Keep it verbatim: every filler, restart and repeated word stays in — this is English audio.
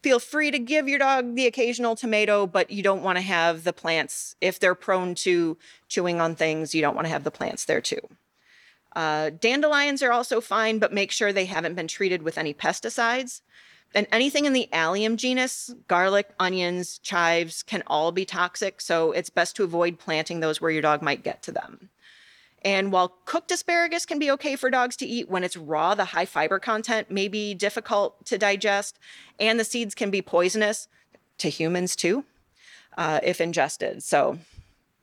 feel free to give your dog the occasional tomato, but you don't want to have the plants. If they're prone to chewing on things, you don't want to have the plants there too. Uh, dandelions are also fine, but make sure they haven't been treated with any pesticides. And anything in the allium genus, garlic, onions, chives, can all be toxic, so it's best to avoid planting those where your dog might get to them. And while cooked asparagus can be okay for dogs to eat, when it's raw, the high fiber content may be difficult to digest, and the seeds can be poisonous to humans too, uh, if ingested. So